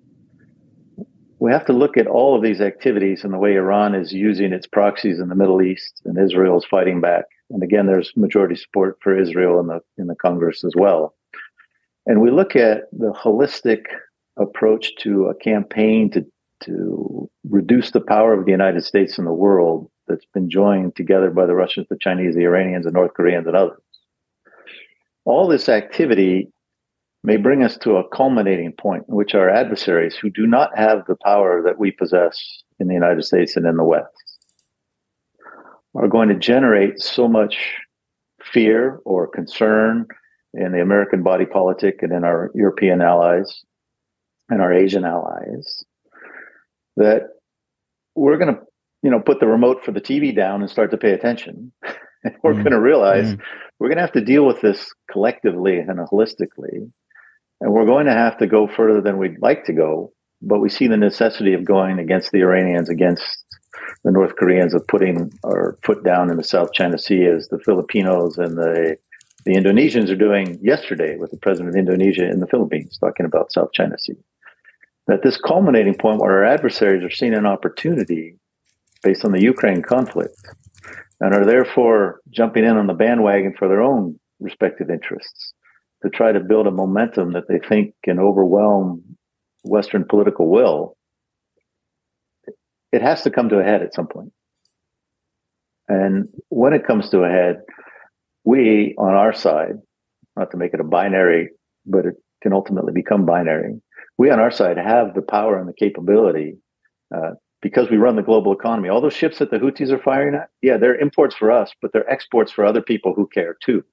we have to look at all of these activities and the way Iran is using its proxies in the Middle East, and Israel is fighting back. And again, there's majority support for Israel in the in the Congress as well. And we look at the holistic approach to a campaign to to reduce the power of the United States in the world that's been joined together by the Russians, the Chinese, the Iranians, the North Koreans, and others. All this activity may bring us to a culminating point in which our adversaries, who do not have the power that we possess in the United States and in the West, are going to generate so much fear or concern in the American body politic and in our European allies and our Asian allies that we're going to, you know, put the remote for the T V down and start to pay attention. And we're mm-hmm. going to realize mm-hmm. we're going to have to deal with this collectively and holistically. And we're going to have to go further than we'd like to go. But we see the necessity of going against the Iranians, against the North Koreans, of putting our foot down in the South China Sea, as the Filipinos and the the Indonesians are doing yesterday with the president of Indonesia in the Philippines, talking about South China Sea. At this culminating point where our adversaries are seeing an opportunity based on the Ukraine conflict and are therefore jumping in on the bandwagon for their own respective interests to try to build a momentum that they think can overwhelm Western political will, it has to come to a head at some point. And when it comes to a head, we, on our side, not to make it a binary, but it can ultimately become binary, we on our side have the power and the capability uh, because we run the global economy. All those ships that the Houthis are firing at, yeah, they're imports for us, but they're exports for other people who care too.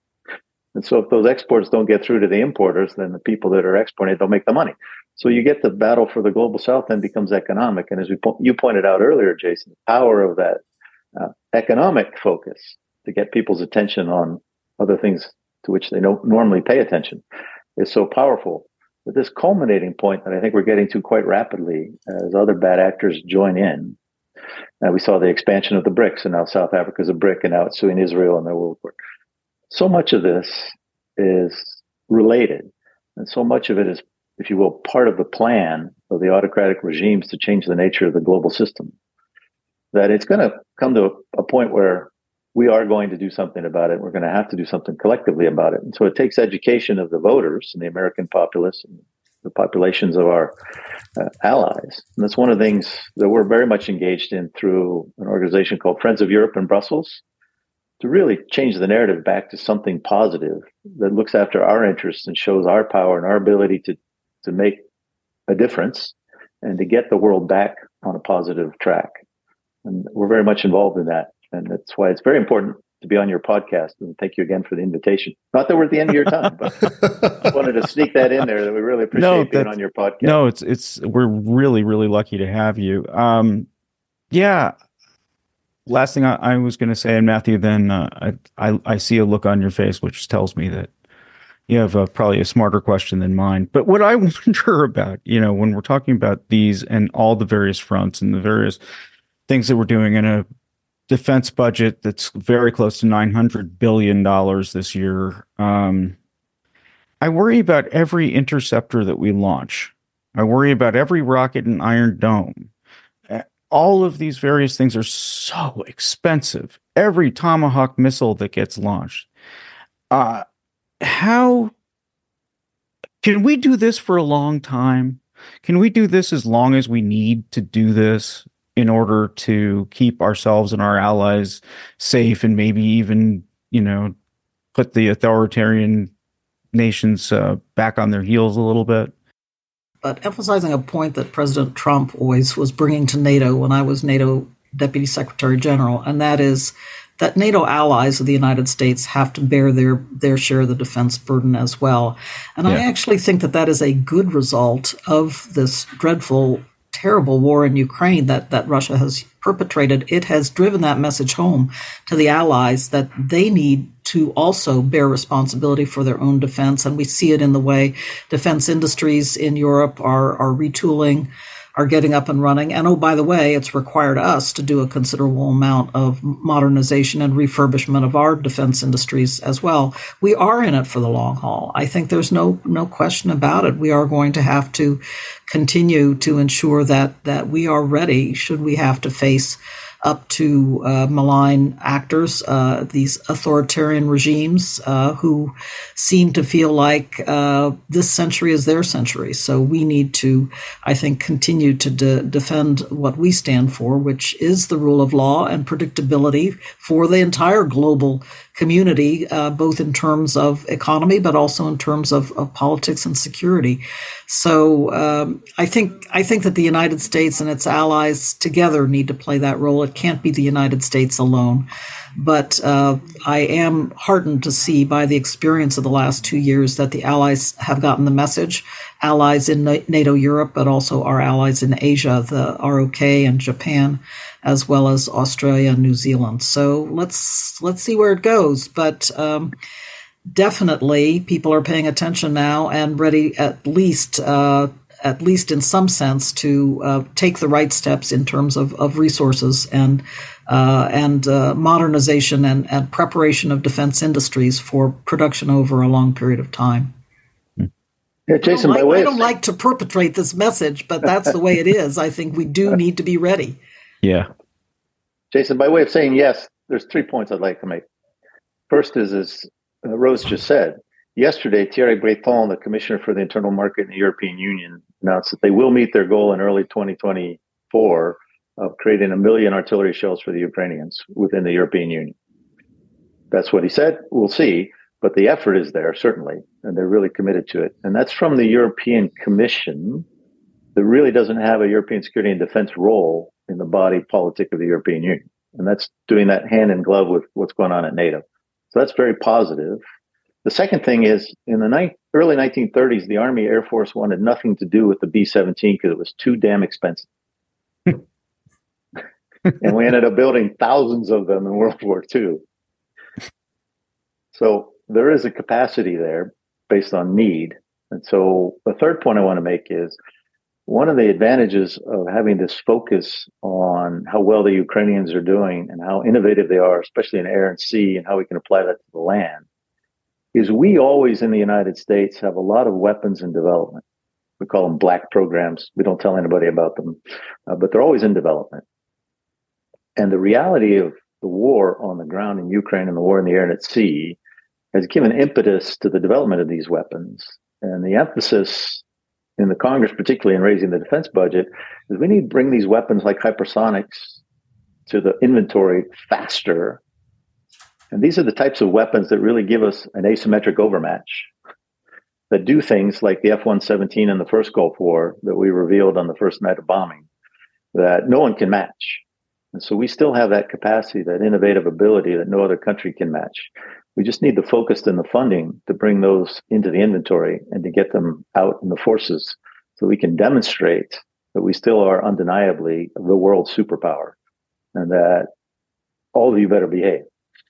And so if those exports don't get through to the importers, then the people that are exporting, don't make the money. So you get the battle for the global South then becomes economic. And as we po- you pointed out earlier, Jason, the power of that uh, economic focus to get people's attention on other things to which they don't normally pay attention is so powerful. But this culminating point that I think we're getting to quite rapidly as other bad actors join in. And we saw the expansion of the BRICS, and now South Africa's a BRIC, and now it's suing Israel in their world war. So much of this is related, and so much of it is, if you will, part of the plan of the autocratic regimes to change the nature of the global system, that it's going to come to a, a point where we are going to do something about it. We're going to have to do something collectively about it. And so it takes education of the voters and the American populace and the populations of our uh, allies. And that's one of the things that we're very much engaged in through an organization called Friends of Europe in Brussels, to really change the narrative back to something positive that looks after our interests and shows our power and our ability to, to make a difference and to get the world back on a positive track. And we're very much involved in that. And that's why it's very important to be on your podcast. And thank you again for the invitation. Not that we're at the end of your time, but I wanted to sneak that in there, that we really appreciate no, being on your podcast. No, it's, it's, we're really, really lucky to have you. Um, yeah. Last thing I, I was going to say, and Matthew, then uh, I, I, I see a look on your face, which tells me that you have a, probably a smarter question than mine. But what I wonder about, you know, when we're talking about these and all the various fronts and the various things that we're doing in a defense budget that's very close to nine hundred billion dollars this year, um, I worry about every interceptor that we launch. I worry about every rocket and Iron Dome. All of these various things are so expensive. Every Tomahawk missile that gets launched. Uh, how can we do this for a long time? Can we do this as long as we need to do this in order to keep ourselves and our allies safe, and maybe even, you know, put the authoritarian nations uh, back on their heels a little bit? but emphasizing a point that President Trump always was bringing to NATO when I was NATO Deputy Secretary General, and that is that NATO allies of the United States have to bear their, their share of the defense burden as well. And yeah. I actually think that that is a good result of this dreadful, terrible war in Ukraine that, that Russia has perpetrated. It has driven that message home to the allies that they need to also bear responsibility for their own defense. And we see it in the way defense industries in Europe are, are retooling, are getting up and running. And oh, by the way, it's required us to do a considerable amount of modernization and refurbishment of our defense industries as well. We are in it for the long haul. I think there's no no question about it. We are going to have to continue to ensure that that we are ready should we have to face up to uh, malign actors, uh, these authoritarian regimes uh, who seem to feel like uh, this century is their century. So we need to, I think, continue to de- defend what we stand for, which is the rule of law and predictability for the entire global community, uh, both in terms of economy, but also in terms of, of politics and security. So um, I think I think that the United States and its allies together need to play that role. It can't be the United States alone. But uh, I am heartened to see by the experience of the last two years that the allies have gotten the message, allies in NATO Europe, but also our allies in Asia, the R O K and Japan, as well as Australia and New Zealand. So let's let's see where it goes. But um, definitely people are paying attention now and ready at least uh, at least in some sense to uh, take the right steps in terms of, of resources and uh, and uh, modernization and, and preparation of defense industries for production over a long period of time. Yeah, Jason, I don't, by way I of don't like to perpetrate this message, but that's the way it is. I think we do need to be ready. Yeah. Jason, by way of saying yes, there's three points I'd like to make. First is, as uh, Rose just said, yesterday, Thierry Breton, the Commissioner for the Internal Market in the European Union, announced that they will meet their goal in early twenty twenty-four of creating a million artillery shells for the Ukrainians within the European Union. That's what he said. We'll see. But the effort is there, certainly, and they're really committed to it. And that's from the European Commission that really doesn't have a European security and defense role in the body politic of the European Union. And that's doing that hand in glove with what's going on at NATO. So that's very positive. The second thing is, in the ni- early nineteen thirties, the Army Air Force wanted nothing to do with the B seventeen because it was too damn expensive. And we ended up building thousands of them in World War Two. So there is a capacity there based on need. And so the third point I want to make is one of the advantages of having this focus on how well the Ukrainians are doing and how innovative they are, especially in air and sea, and how we can apply that to the land, is we always in the United States have a lot of weapons in development. We call them black programs. We don't tell anybody about them, uh, but they're always in development. And the reality of the war on the ground in Ukraine and the war in the air and at sea has given impetus to the development of these weapons. And the emphasis in the Congress, particularly in raising the defense budget, is we need to bring these weapons like hypersonics to the inventory faster. And these are the types of weapons that really give us an asymmetric overmatch, that do things like the F one seventeen in the first Gulf War that we revealed on the first night of bombing, that no one can match. And so we still have that capacity, that innovative ability that no other country can match. We just need the focus and the funding to bring those into the inventory and to get them out in the forces so we can demonstrate that we still are undeniably the world superpower and that all of you better behave.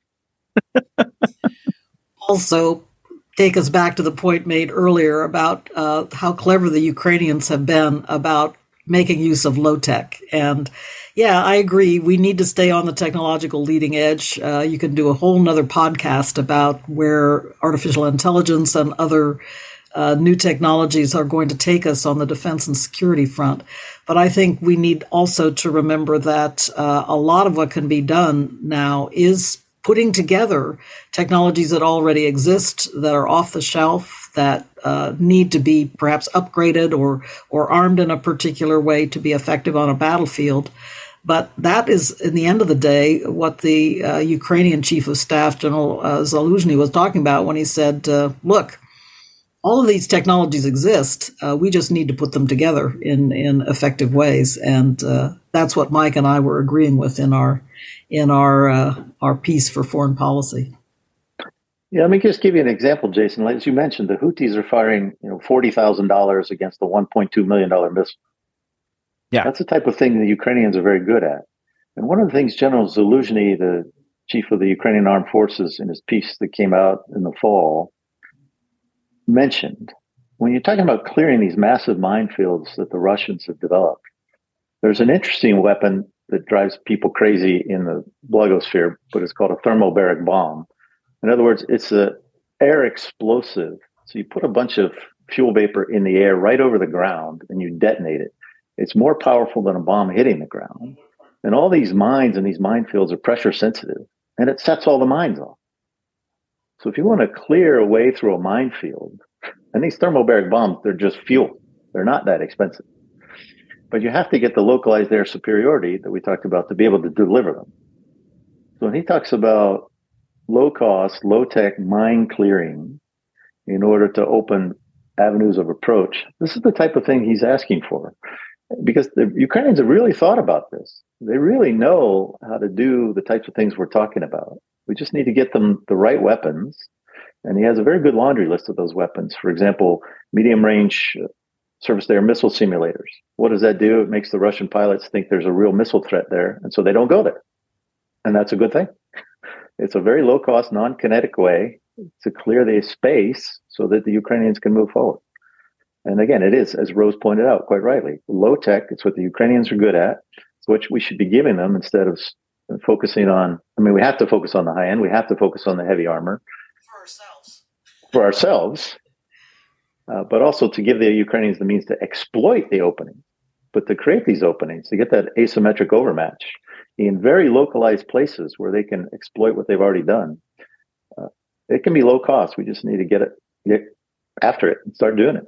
Also, take us back to the point made earlier about uh, how clever the Ukrainians have been about making use of low tech. And yeah, I agree. We need to stay on the technological leading edge. Uh, you can do a whole nother podcast about where artificial intelligence and other uh, new technologies are going to take us on the defense and security front. But I think we need also to remember that uh, a lot of what can be done now is putting together technologies that already exist, that are off the shelf, that uh, need to be perhaps upgraded or or armed in a particular way to be effective on a battlefield. But that is, in the end of the day, what the uh, Ukrainian Chief of Staff, General uh, Zaluzhny, was talking about when he said, uh, look, all of these technologies exist. Uh, we just need to put them together in, in effective ways. And uh, that's what Mike and I were agreeing with in our in our uh, our piece for foreign policy. Yeah, let me just give you an example, Jason. As you mentioned, the Houthis are firing, you know, forty thousand dollars against the one point two million dollars missile. Yeah, that's the type of thing the Ukrainians are very good at. And one of the things General Zaluzhny, the chief of the Ukrainian Armed Forces, in his piece that came out in the fall, mentioned, when you're talking about clearing these massive minefields that the Russians have developed, there's an interesting weapon that drives people crazy in the blogosphere, but it's called a thermobaric bomb. In other words, it's an air explosive. So you put a bunch of fuel vapor in the air right over the ground and you detonate it. It's more powerful than a bomb hitting the ground. And all these mines and these minefields are pressure sensitive, and it sets all the mines off. So if you want to clear a way through a minefield, and these thermobaric bombs, they're just fuel. They're not that expensive. But you have to get the localized air superiority that we talked about to be able to deliver them. So when he talks about low cost, low tech mine clearing in order to open avenues of approach, this is the type of thing he's asking for. Because the Ukrainians have really thought about this. They really know how to do the types of things we're talking about. We just need to get them the right weapons. And he has a very good laundry list of those weapons. For example, medium range surface-to-air missile simulators. What does that do? It makes the Russian pilots think there's a real missile threat there, and so they don't go there. And that's a good thing. It's a very low-cost, non-kinetic way to clear the space so that the Ukrainians can move forward. And again, it is, as Rose pointed out quite rightly, low tech. It's what the Ukrainians are good at. It's what we should be giving them instead of focusing on. I mean, we have to focus on the high end. We have to focus on the heavy armor for ourselves. For ourselves, uh, but also to give the Ukrainians the means to exploit the opening, but to create these openings, to get that asymmetric overmatch in very localized places where they can exploit what they've already done. Uh, it can be low cost. We just need to get it, get after it, and start doing it.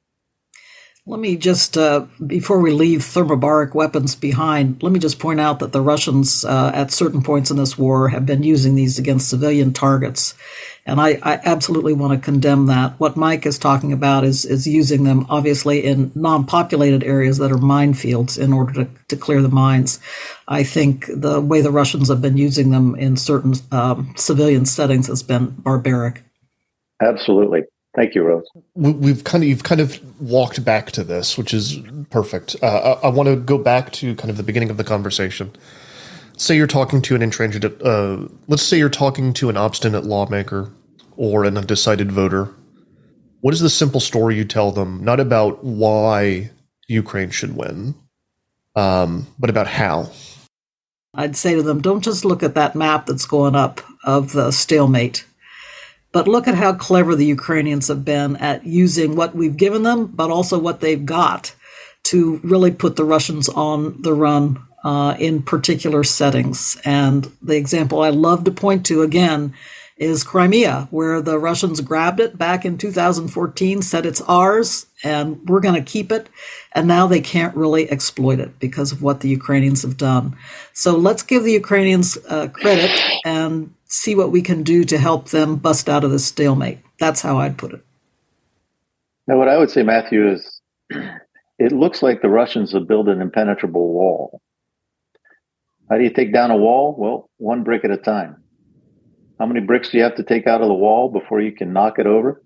Let me just, uh, before we leave thermobaric weapons behind, let me just point out that the Russians, uh, at certain points in this war, have been using these against civilian targets. And I, I absolutely want to condemn that. What Mike is talking about is, is using them, obviously, in non-populated areas that are minefields in order to, to clear the mines. I think the way the Russians have been using them in certain um, civilian settings has been barbaric. Absolutely. Thank you, Rose. We've kind of you've kind of walked back to this, which is perfect. Uh, I, I want to go back to kind of the beginning of the conversation. Say you're talking to an intransigent. Uh, let's say you're talking to an obstinate lawmaker or an undecided voter. What is the simple story you tell them? Not about why Ukraine should win, um, but about how. I'd say to them, don't just look at that map that's going up of the stalemate. But look at how clever the Ukrainians have been at using what we've given them, but also what they've got to really put the Russians on the run uh, in particular settings. And the example I love to point to again is Crimea, where the Russians grabbed it back in two thousand fourteen, said it's ours and we're going to keep it. And now they can't really exploit it because of what the Ukrainians have done. So let's give the Ukrainians uh, credit and see what we can do to help them bust out of this stalemate. That's how I'd put it. Now, what I would say, Matthew, is it looks like the Russians have built an impenetrable wall. How do you take down a wall? Well, one brick at a time. How many bricks do you have to take out of the wall before you can knock it over?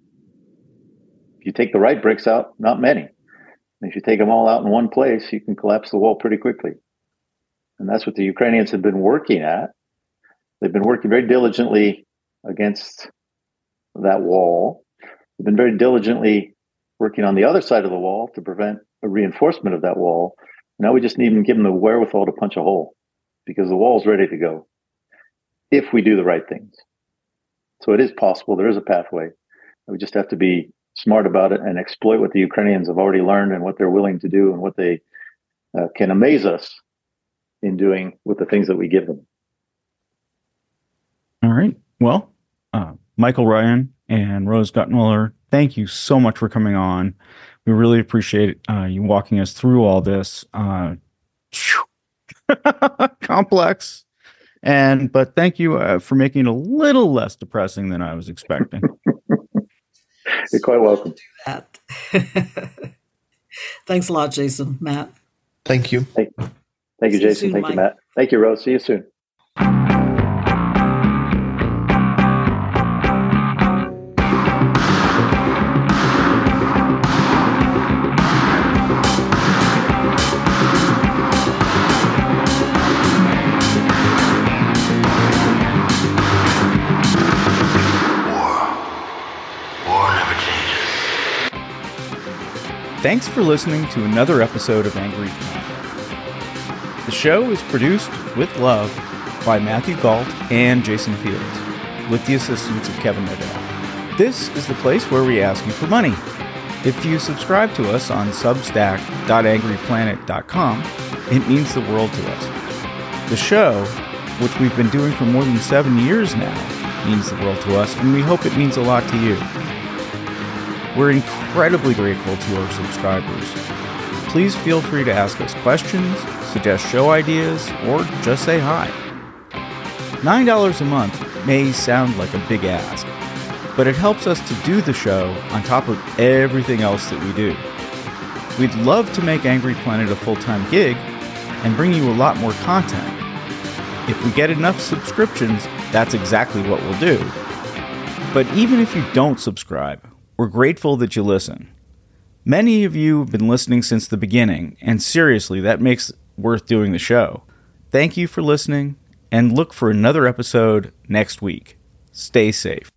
If you take the right bricks out, not many. If you take them all out in one place, you can collapse the wall pretty quickly. And that's what the Ukrainians have been working at. They've been working very diligently against that wall. They've been very diligently working on the other side of the wall to prevent a reinforcement of that wall. Now we just need to give them the wherewithal to punch a hole because the wall's ready to go if we do the right things. So it is possible. There is a pathway. We just have to be smart about it and exploit what the Ukrainians have already learned and what they're willing to do and what they uh, can amaze us in doing with the things that we give them. All right. Well, uh, Michael Ryan and Rose Guttenwiller, thank you so much for coming on. We really appreciate uh, you walking us through all this uh, complex. And but thank you uh, for making it a little less depressing than I was expecting. You're quite welcome. That. Thanks a lot, Jason, Matt. Thank you. Thank, thank you, See you Jason. soon, Thank Mike. you, Matt. Thank you, Rose. See you soon. Thanks for listening to another episode of Angry Planet. The show is produced with love by Matthew Galt and Jason Fields, with the assistance of Kevin Nadell. This is the place where we ask you for money. If you subscribe to us on substack dot angry planet dot com, it means the world to us. The show, which we've been doing for more than seven years now, means the world to us, and we hope it means a lot to you. We're incredibly grateful to our subscribers. Please feel free to ask us questions, suggest show ideas, or just say hi. nine dollars a month may sound like a big ask, but it helps us to do the show on top of everything else that we do. We'd love to make Angry Planet a full-time gig and bring you a lot more content. If we get enough subscriptions, that's exactly what we'll do. But even if you don't subscribe, we're grateful that you listen. Many of you have been listening since the beginning, and seriously, that makes it worth doing the show. Thank you for listening, and look for another episode next week. Stay safe.